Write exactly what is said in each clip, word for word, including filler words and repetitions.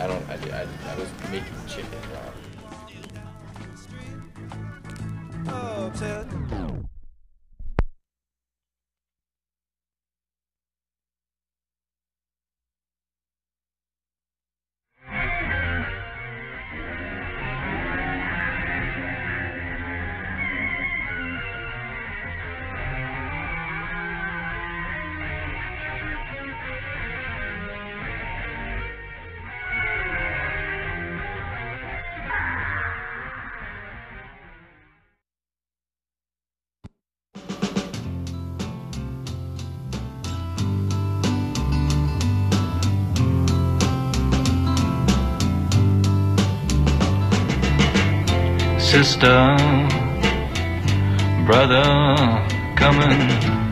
I don't. I, I, I was making chicken, bro. Oh, Ted. Sister, brother, come and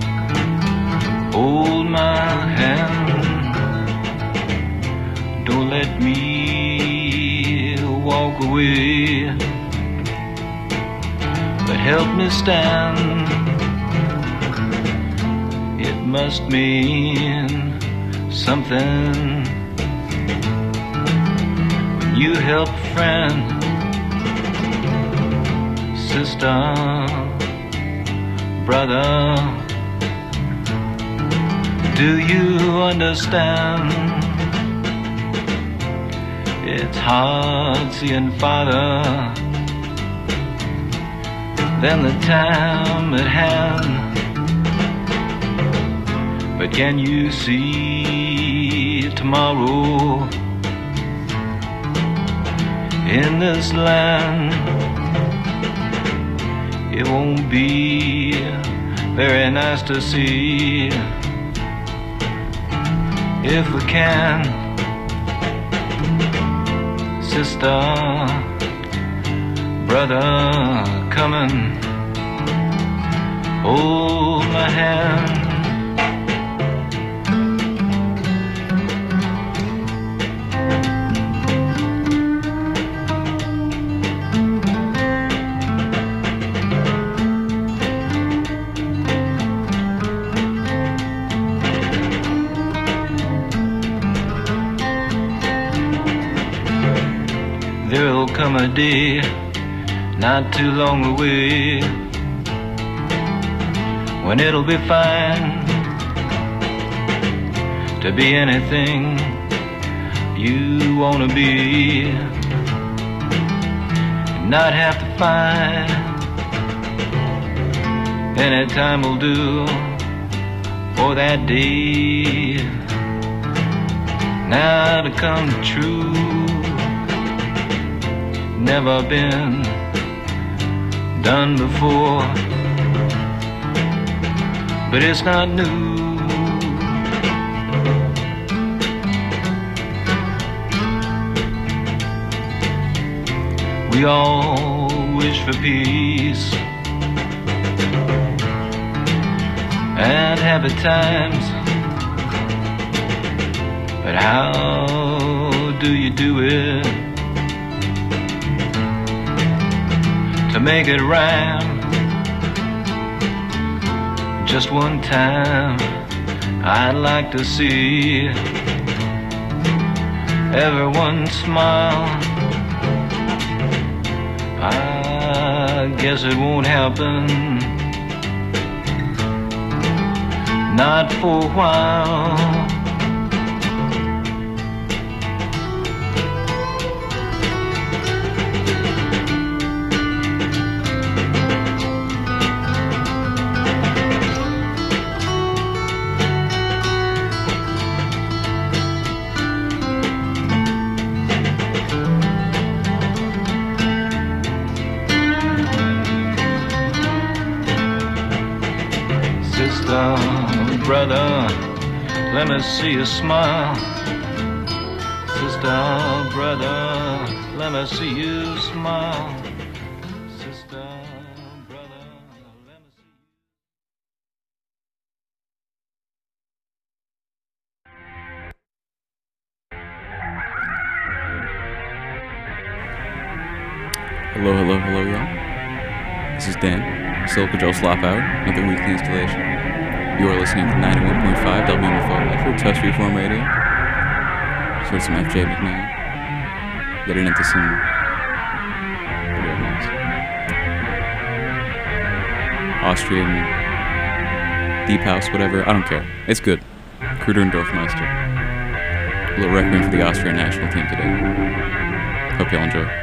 hold my hand. Don't let me walk away, but help me stand. It must mean something when you help a friend. Sister, brother, do you understand? It's hard seeing farther than the time at hand. But can you see tomorrow in this land? It won't be very nice to see if we can. Sister, brother, come and hold my hand. There'll come a day, not too long away, when it'll be fine to be anything you wanna be, and not have to fight. Any time will do for that day now to come true. Never been done before, but it's not new. We all wish for peace and happy times, but how do you do it to make it rhyme? Just one time I'd like to see everyone smile. I guess it won't happen, not for a while. Sister, brother, let me see you smile. Sister, brother, let me see you smile. Sister, brother, let me see you. Hello, hello, hello, y'all. This is Dan, Silica Joe Slop Out, another weekly installation. You are listening to ninety-one point five W M F O, for Test Reform Radio. Just heard some F J McMahon. getting into some real nice Austrian deep house, whatever. I don't care. It's good. Kruder and Dorfmeister. A little requiem for the Austrian national team today. Hope y'all enjoy.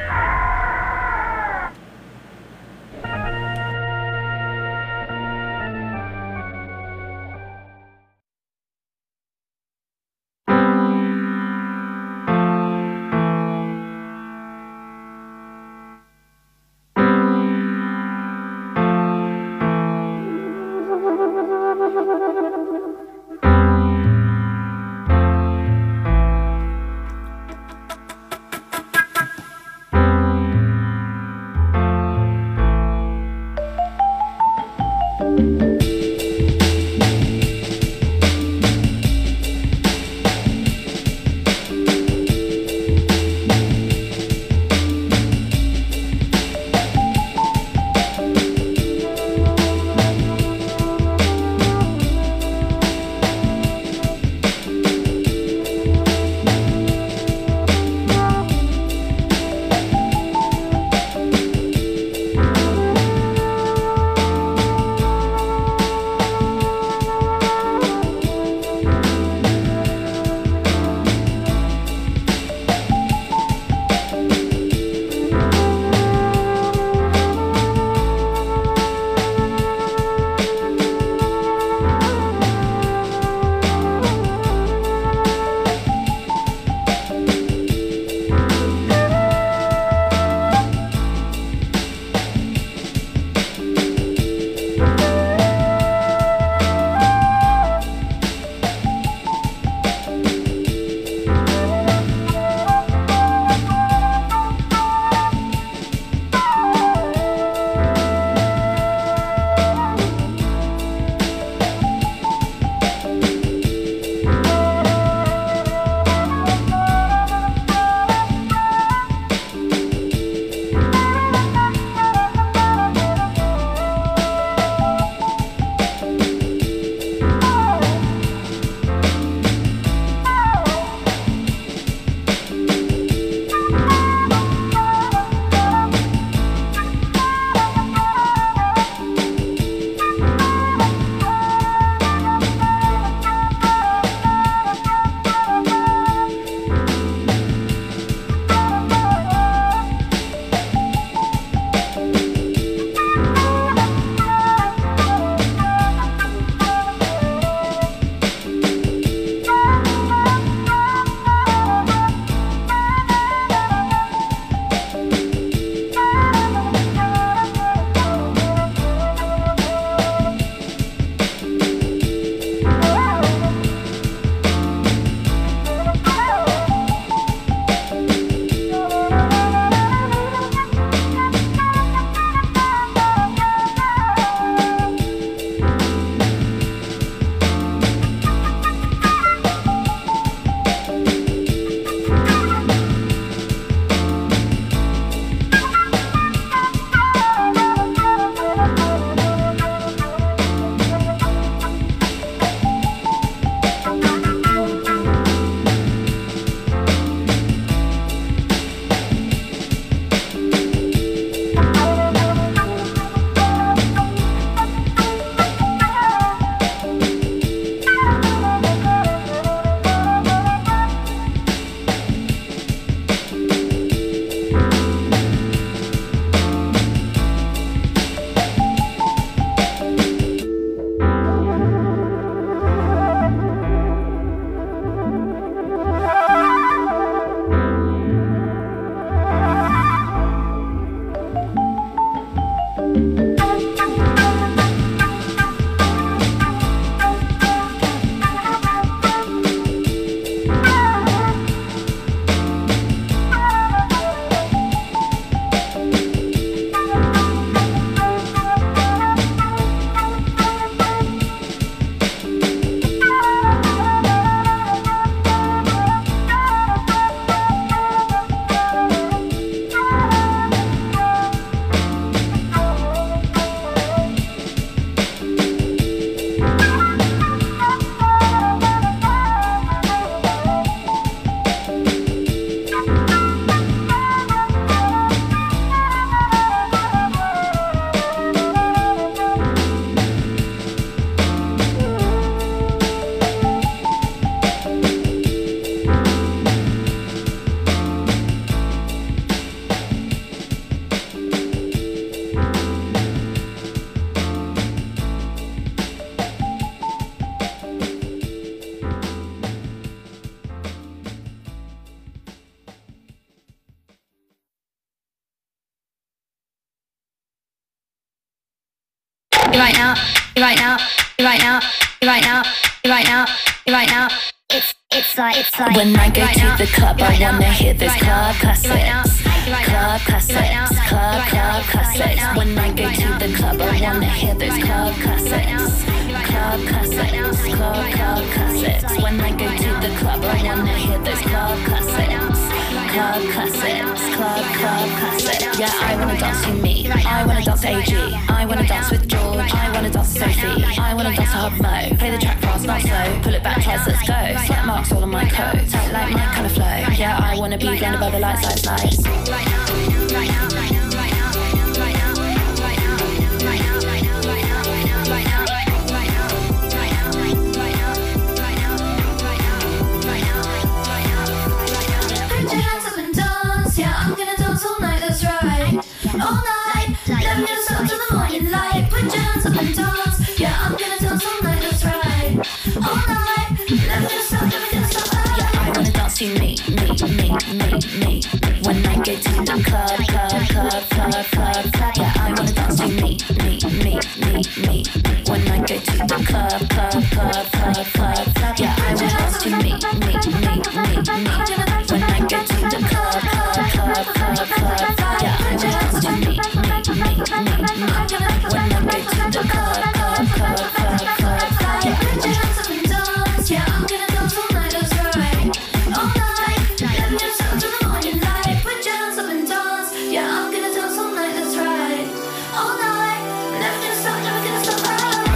right now, you right now, you right now, you right now, you right now, you right now. It's it's like it's like when I go right to now, the club, I right wanna now, hear those right club now, classics, right now, right club now, classics, right now, club right club now, classics. right now, When I go right to now, the club, I right wanna now, hear those right club now, classics, right now, club classics, club club classics. When I go to the club, I wanna hear those club classics, club classics, club club classics. Yeah, I wanna dance to me, I wanna dance to A G, I wanna dance with George, I wanna dance to Sophie, I wanna dance to Hub Mo. Play the track fast, not slow, pull it back twice, let's go. Slap marks all on my coat, tight like my kind of flow. Yeah, I wanna be blended by the lights, lights, lights. right now, right now, right now, right now, right now, right now, right now, right now, right now, right now, right now, right now, right now, right now, right now, right now, right now, right now. Put your hands up and dance, yeah, I'm gonna dance all night, that's right. All night, let me dance up to the morning light. Put your hands up and dance, yeah, I'm gonna dance all night, that's right. All night, let me dance up, let me dance up. Yeah, I wanna dance to me, me, me, me, me. When I go to the club, club, club, club, club, club. Yeah, I wanna dance to me, me, me, me, me. When I go to the club, club, club, club, club, club. Yeah, I wanna dance to me, me, me, me, me. When I go to the club, club, club, club, club, club. Yeah, I wanna dance to me, me, me, me, me. When I go to the club, club, club, club, club, club. Yeah, Put your hands up and dance, yeah, I'm gonna dance all night, that's right. All night, let me dance up to the morning light. Put your hands up and dance, yeah, I'm gonna dance all night, that's right. All night, let me dance up, let me dance up.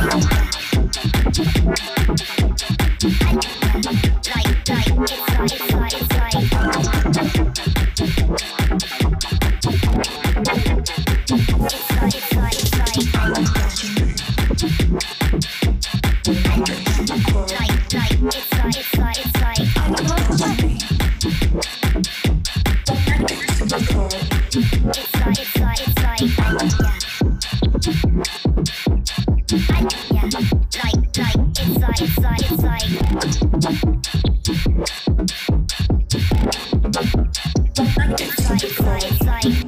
Like, like, it's like, it's like, it's like. It's like, it's like, it's like. Like, like, it's like, it's like, it's like. It's like, it's like, it's like. Yeah. Like, like, it's like, it's like, it's like. It's like, it's like, it's like.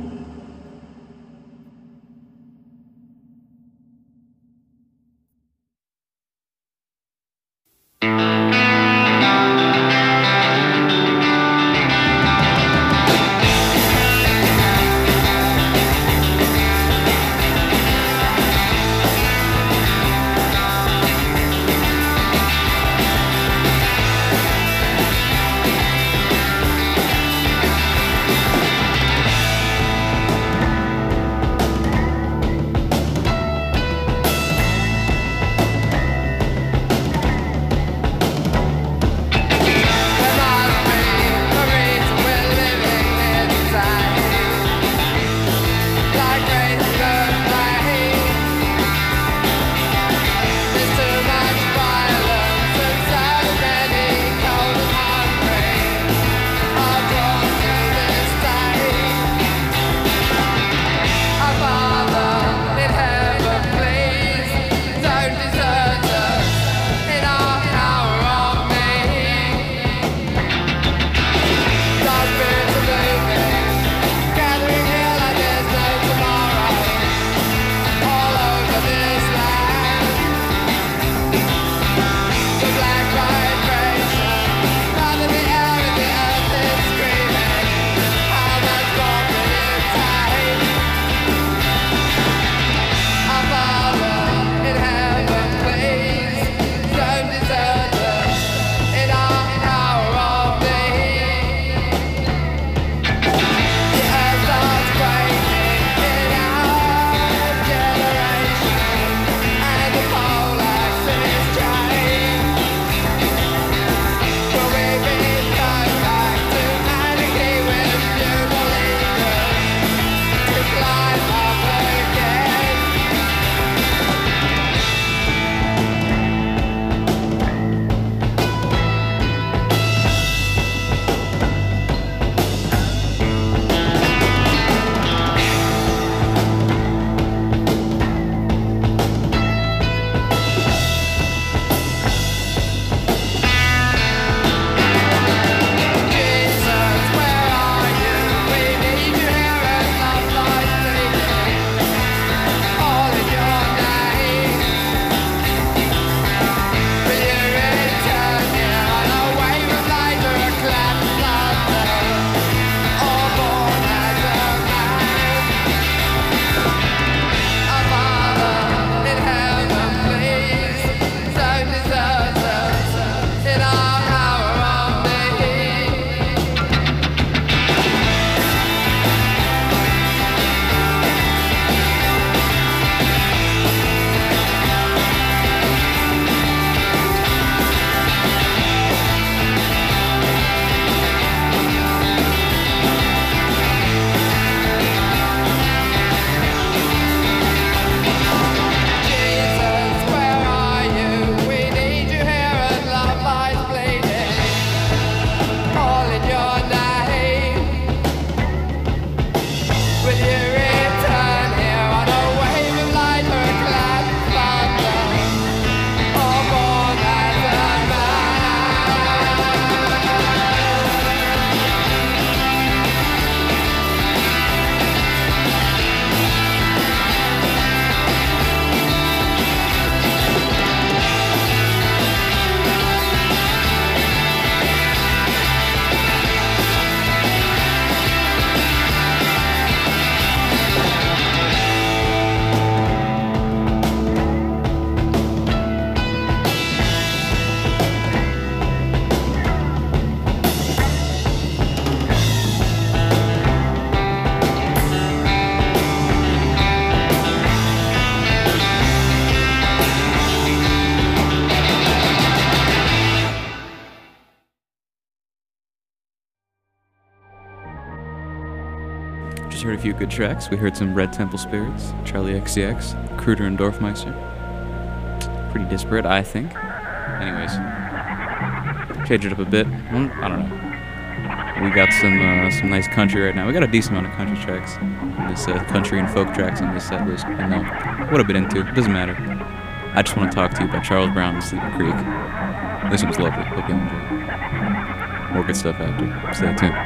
Just heard a few good tracks. We heard some Red Temple Spirits, Charlie X C X, Kruder and Dorfmeister. Pretty disparate, I think. Anyways, change it up a bit. Well, I don't know. We got some uh, some nice country right now. We got a decent amount of country tracks. This uh, country and folk tracks on this set list. I know what I've been into. It doesn't matter. I just want to talk to you about Charles Brown and Sleepy Creek. This one's lovely. Hope you enjoy. More good stuff after. Stay tuned.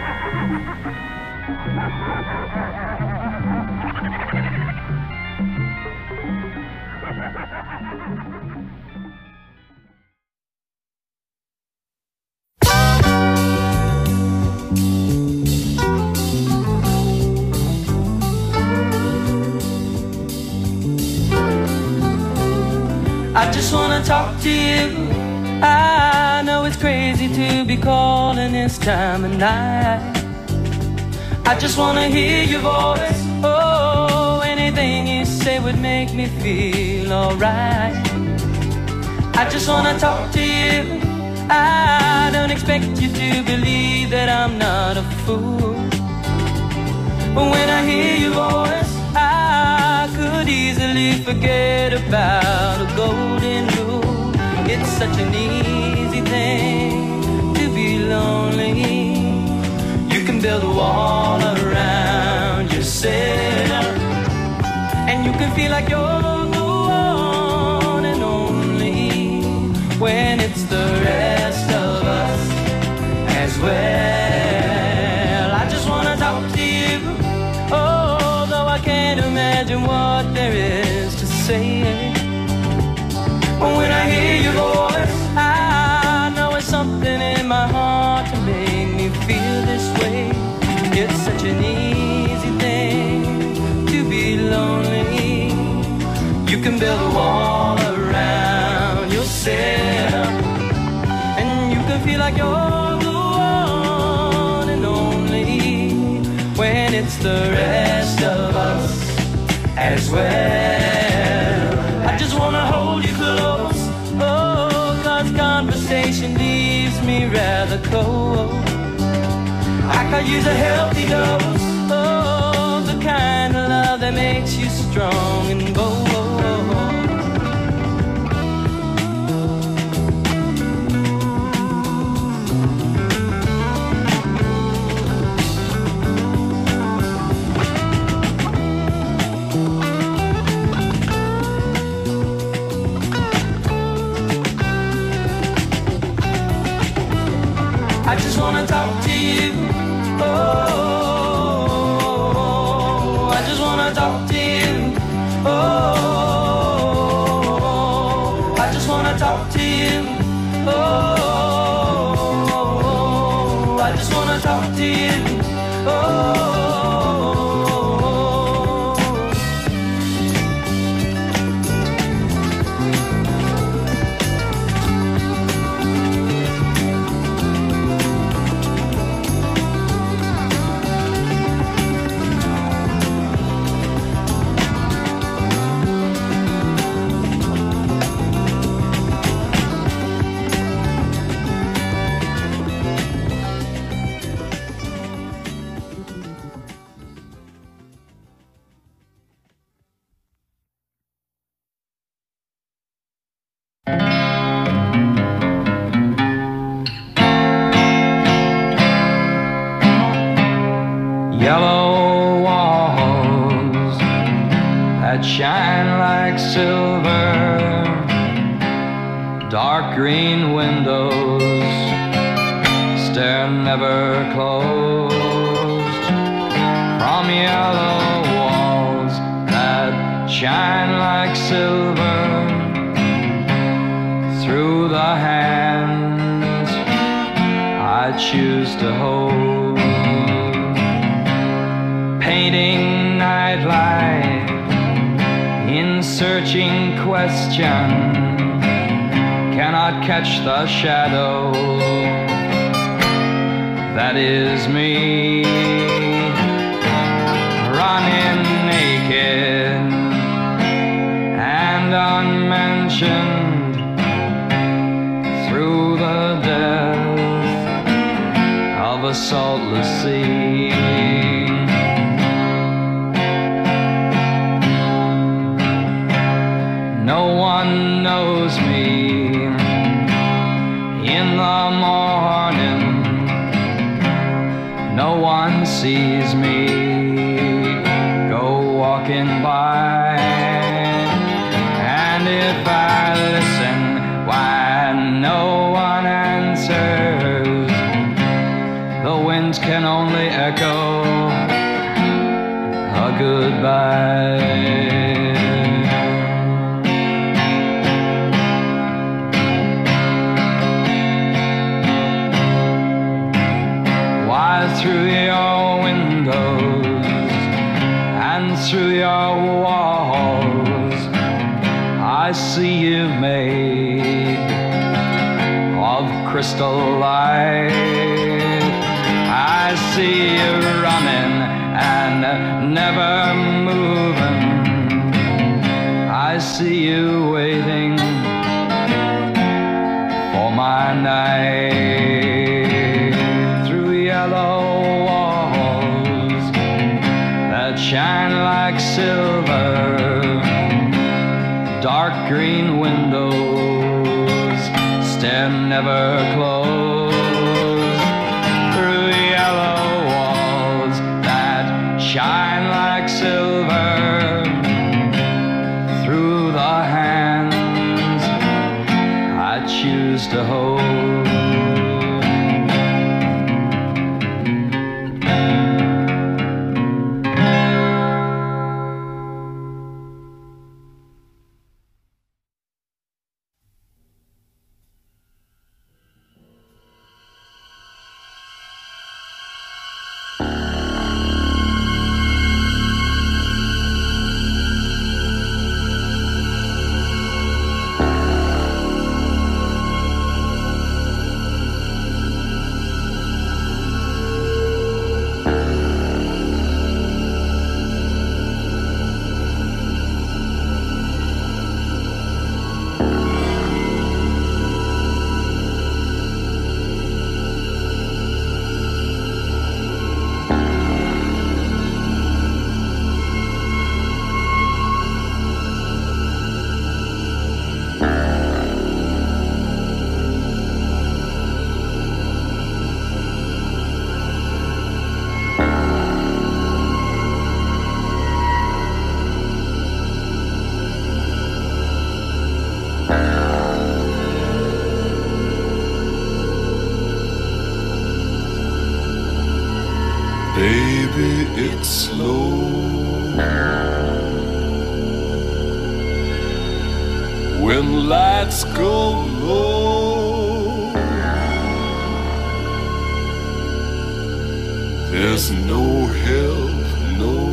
I just wanna talk to you. I know it's crazy to be calling this time of night. I just wanna hear your voice. Oh, anything you say would make me feel alright. I just wanna talk to you. I don't expect you to believe that I'm not a fool. But when I hear your voice, I could easily forget about a golden rule. It's such an easy thing to be lonely. You can build a wall around yourself, and you can feel like you're the one and only, when it's the rest of us as well. I just wanna talk to you, although I can't imagine what there is to say. When I hear your voice, I know it's something in my heart to make me feel this way. It's such an easy thing to be lonely. You can build a wall around yourself, and you can feel like you're the one and only, when it's the rest of us as well. I just wanna hold you close, oh, cause conversation leaves me rather cold. I could use a healthy dose, oh, the kind of love that makes you strong and bold. I just wanna talk to you. Oh, I just wanna talk to you. Oh, I just wanna talk to you. Oh, I just wanna talk to you. Oh. Yellow walls that shine like silver, dark green windows, stare never closed. From yellow walls that shine like silver, through the hands I choose to hold, painting nightlight in searching question, cannot catch the shadow that is me, running naked and unmentioned through the depth of a saltless sea. the morning, no one sees me go walking by. And if I listen, why no one answers. The winds can only echo a goodbye. Through your windows and through your walls, I see you made of crystal light. I see you running and never moving. I see you waiting for my night. Yellow walls that shine like silver, dark green windows stare never close. Through yellow walls that shine like silver, through the hands I choose to hold. Baby, it's slow. When lights go low, there's no help, no.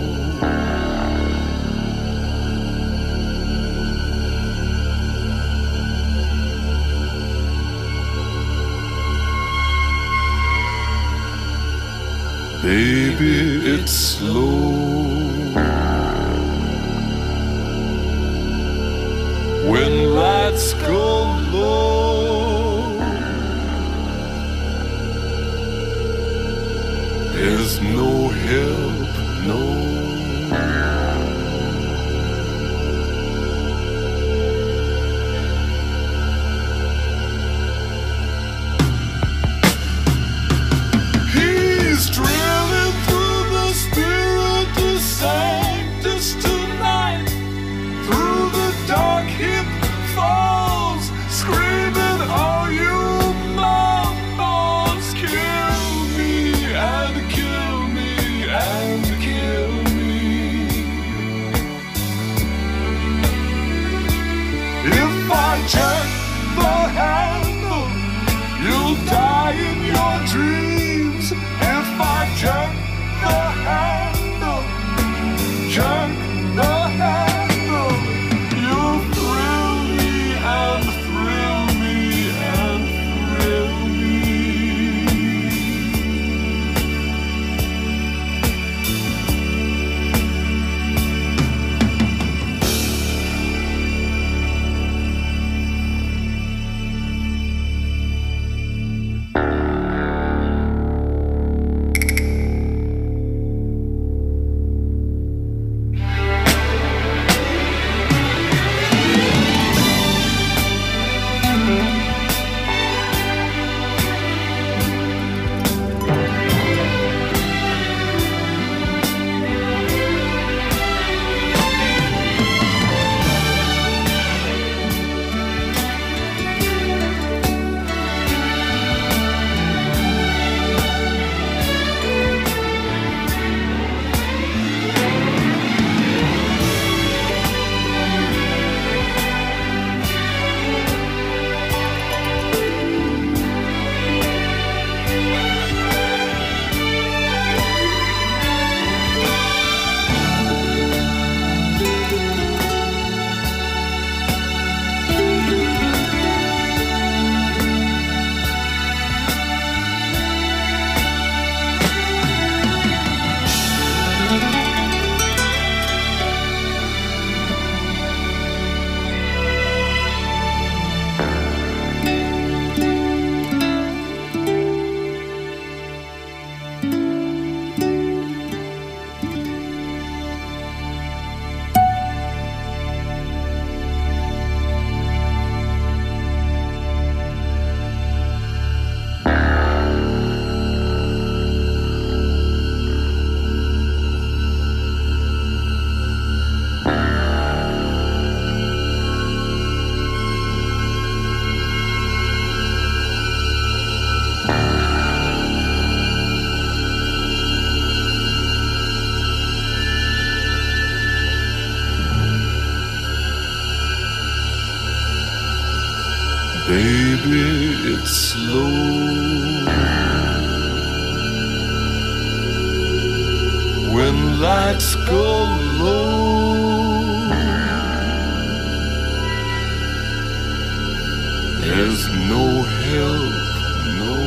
Baby, it's slow. When lights go low, there's no help, no. Check the handle, you'll die in your dreams. If I jerk the handle, jerk the handle, you'll thrill me and thrill me and thrill slow. When lights go low, there's no help, no.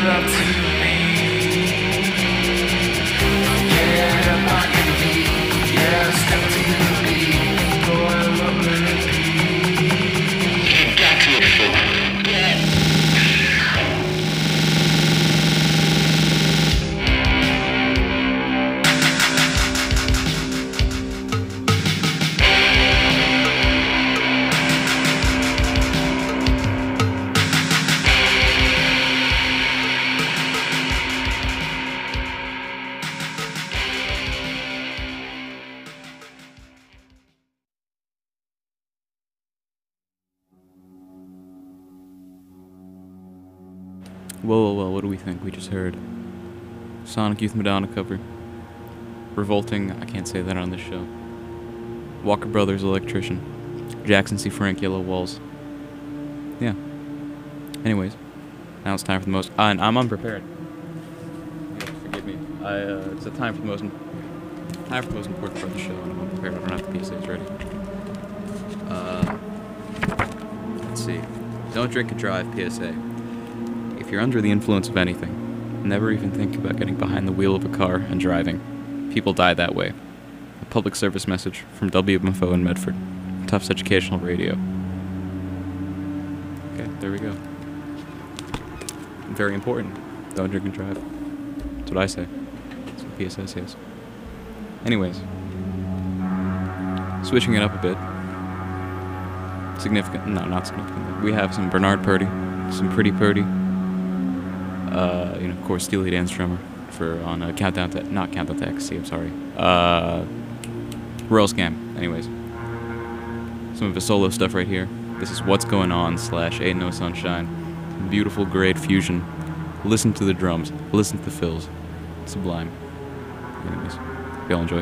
love to me. Forget about your need. Yeah, step to the beat. Go and love and repeat. Back to your floor. Yeah. Whoa, whoa, whoa, what do we think? We just heard Sonic Youth Madonna cover. Revolting, I can't say that on this show. Walker Brothers Electrician. Jackson C. Frank Yellow Walls. Yeah. Anyways, now it's time for the most. Uh, and I'm unprepared. Yeah, forgive me. I, uh, it's a time for the most. Time for the most important part of the show, and I'm unprepared. I don't have the P S As ready. Uh, let's see. Don't drink and drive, P S A. If you're under the influence of anything, never even think about getting behind the wheel of a car and driving. People die that way. A public service message from W M F O in Medford. Tufts Educational Radio. Okay, there we go. Very important. Don't drink and drive. That's what I say. That's what P S A says. Anyways. Switching it up a bit. Significant. No, not significant. We have some Bernard Purdy. Some Pretty Purdy. Uh, you know, of course, Steely Dan's drummer for on uh, Countdown to not Countdown to Ecstasy. I'm sorry. Uh, Royal Scam. Anyways, some of his solo stuff right here. This is What's Going On slash Ain't No Sunshine. Beautiful, great fusion. Listen to the drums. Listen to the fills. Sublime. Anyways, y'all enjoy.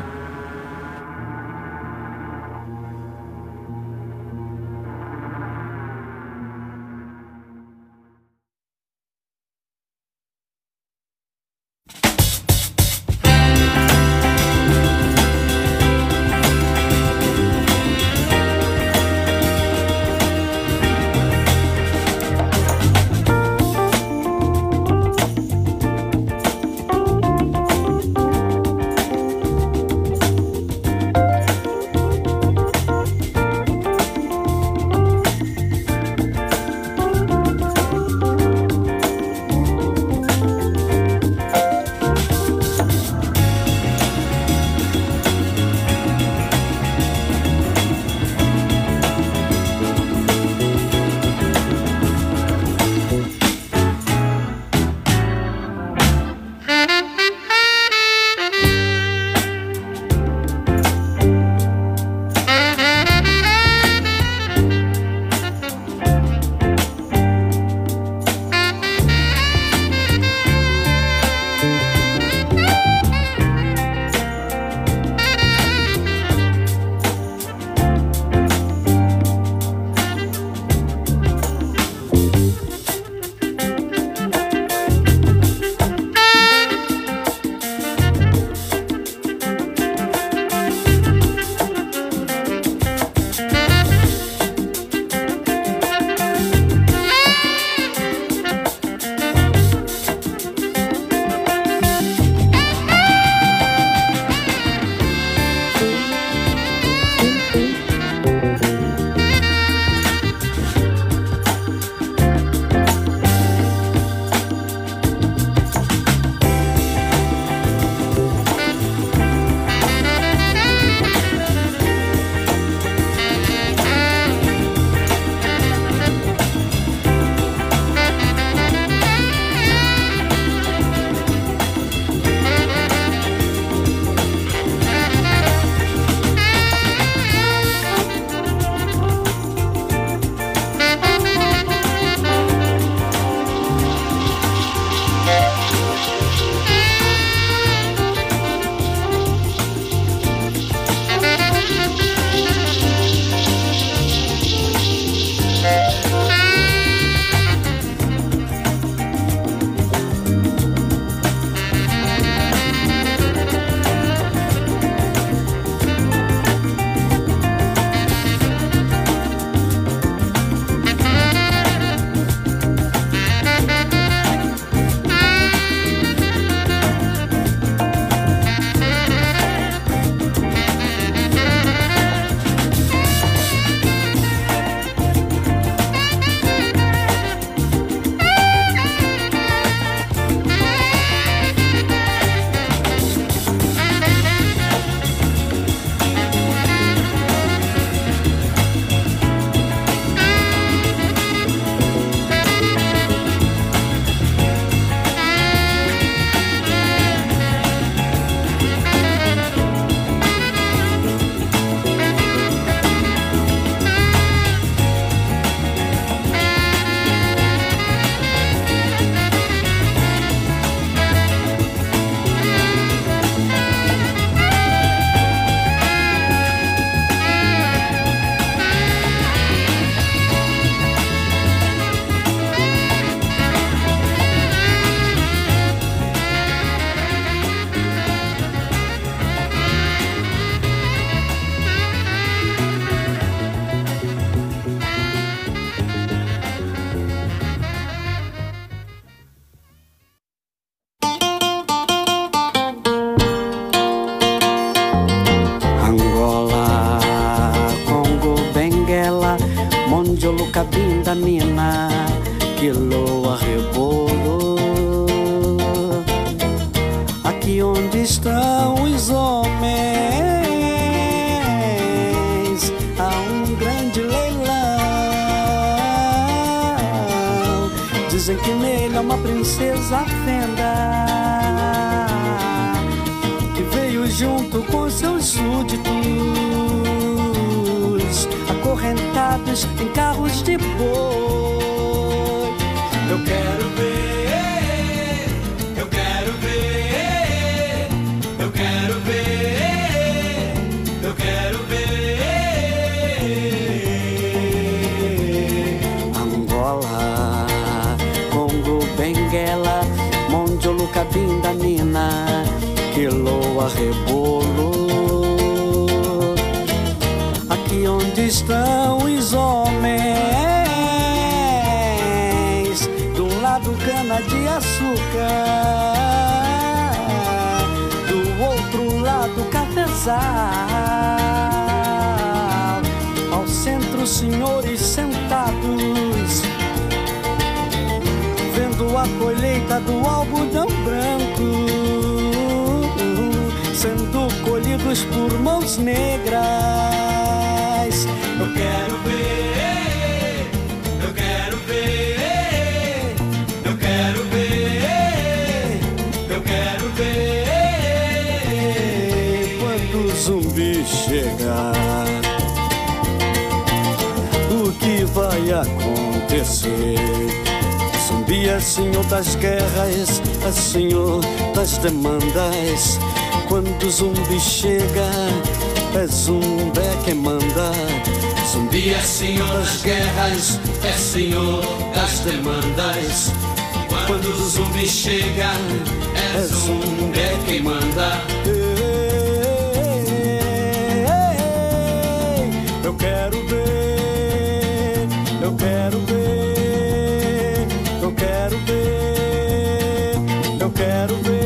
uma princesa fenda que veio junto com seus súditos, acorrentados em carros de boi. Eu quero ver, eu quero ver, eu quero ver, eu quero ver. Angola, Congo, Benguela, Mondiolo, Cabinda, Nina, Quiloa, Rebolo. Aqui onde estão os homens, de um lado cana de açúcar, do outro lado cafezal, ao centro senhores sentados, vendo a colheita do algodão branco sendo colhidos por mãos negras. Eu quero ver, eu quero ver, eu quero ver, eu quero ver. Quando o zumbi chegar, o que vai acontecer? Zumbi é senhor das guerras, é senhor das demandas. Quando o zumbi chega, é zumbi quem manda. Zumbi é senhor das guerras, é senhor das demandas. Quando o zumbi chega, é zumbi quem manda. Eu quero ver, eu quero ver, eu quero ver, eu quero ver.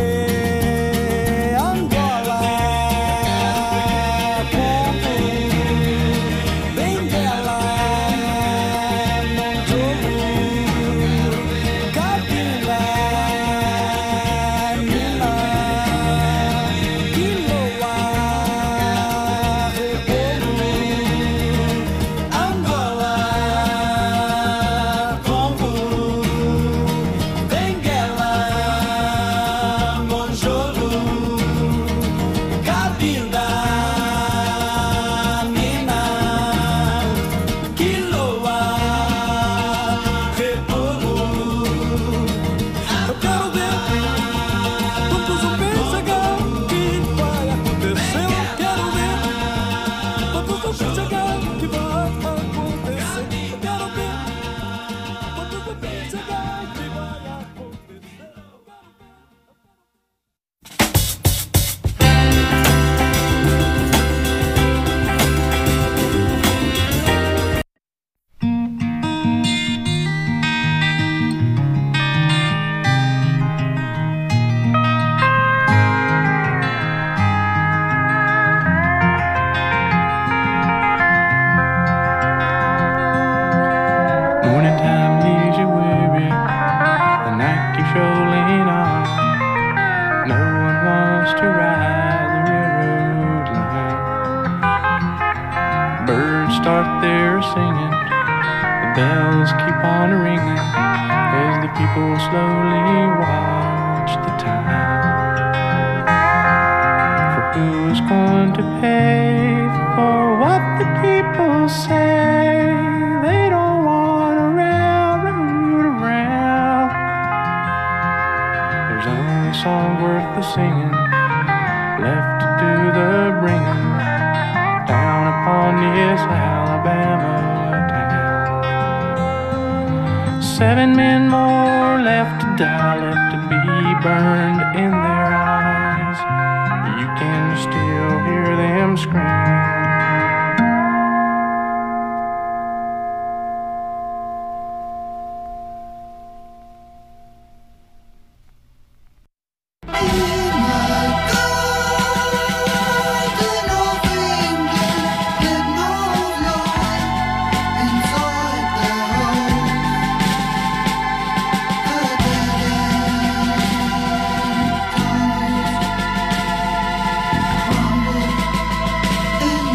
In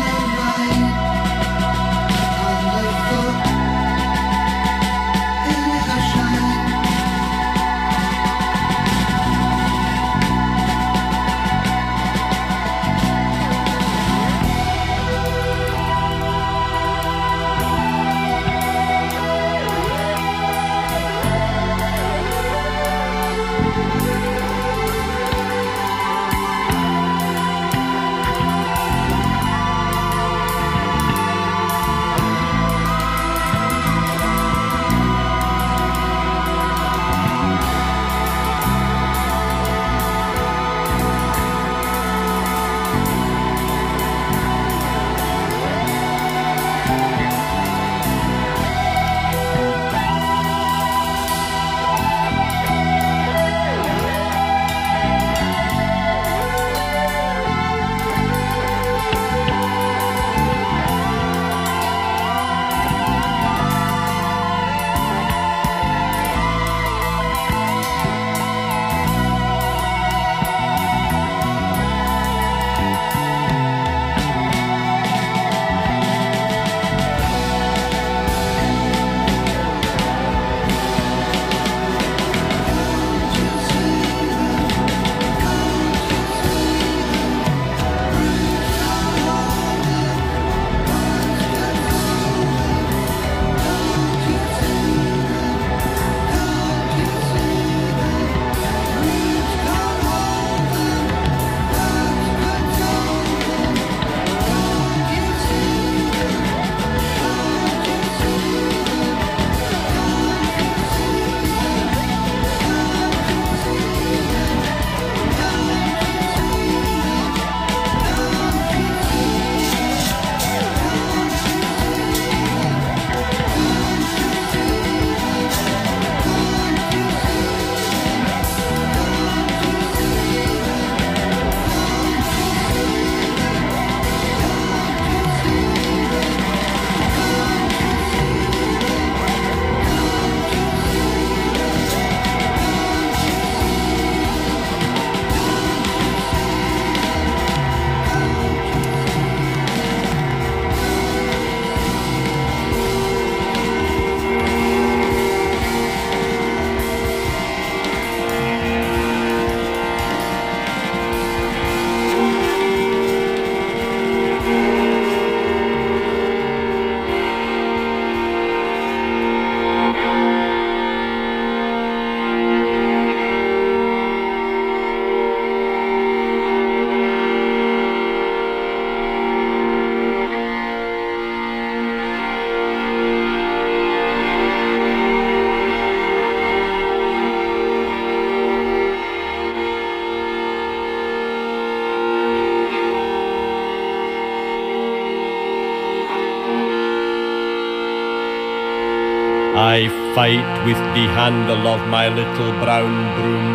fight with the handle of my little brown broom.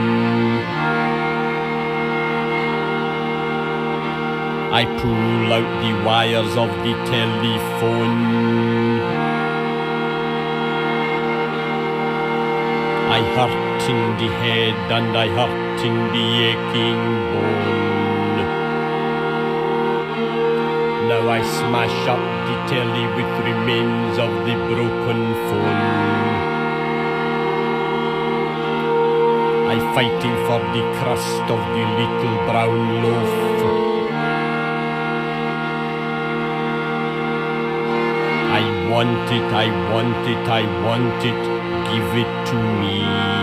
I pull out the wires of the telephone. I hurt in the head and I hurt in the aching bone. Now I smash up the telly with remains of the broken phone. I'm fighting for the crust of the little brown loaf. I want it, I want it, I want it, give it to me.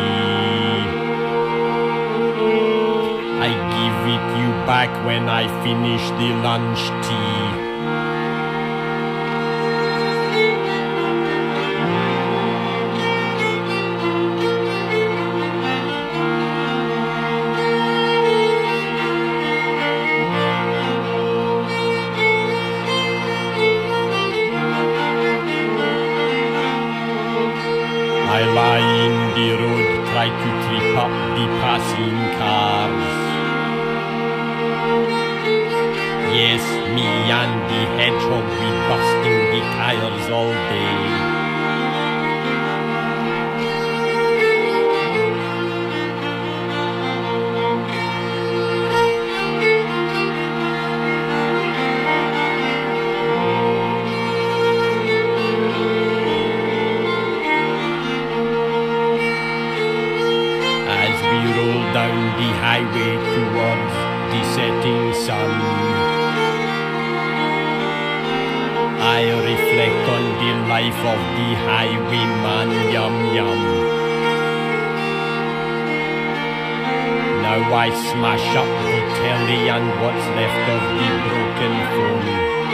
I give it you back when I finish the lunch tea. I lie in the road, try to trip up the passing cars. Yes, me and the hedgehog, we busting the tires all day. Down the highway towards the setting sun, I reflect on the life of the highwayman, yum yum. Now I smash up the telly and what's left of the broken phone.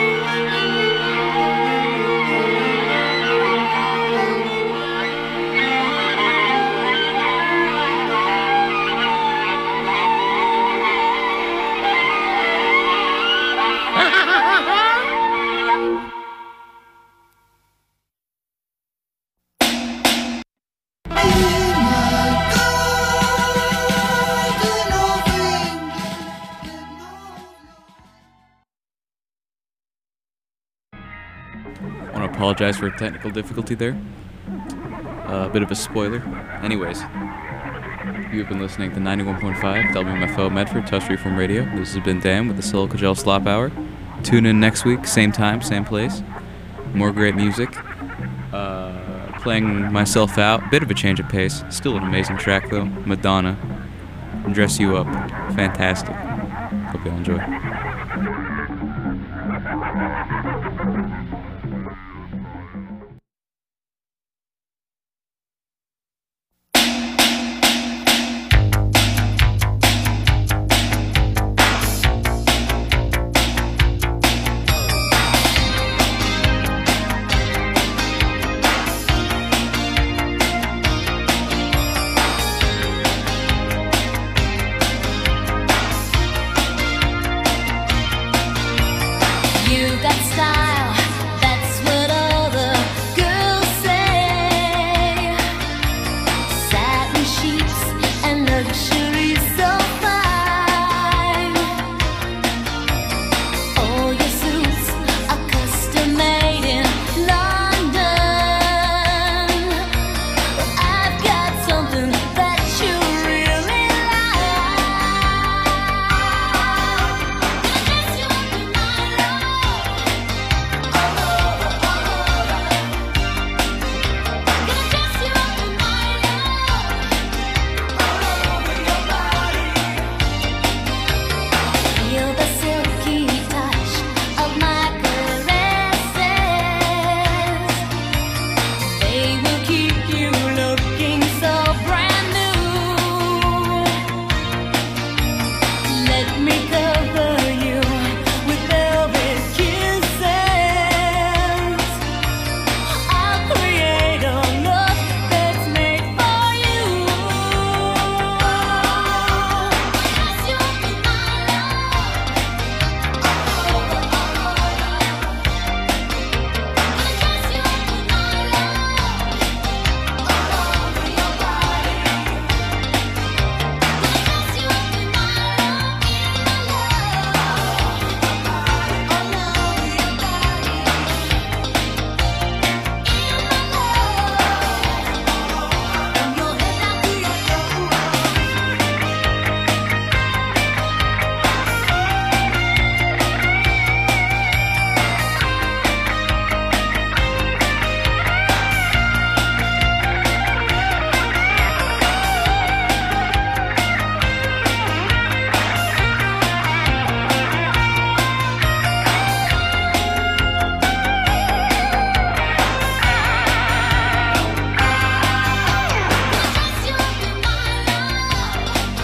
I want to apologize for a technical difficulty there. A uh, bit of a spoiler. Anyways, you've been listening to ninety-one point five W M F O Medford, Touch Reform Radio. This has been Dan with the Silica Gel Slop Hour. Tune in next week, same time, same place. More great music. Uh, playing myself out. Bit of a change of pace. Still an amazing track though. Madonna. Dress You Up. Fantastic. Hope y'all enjoy.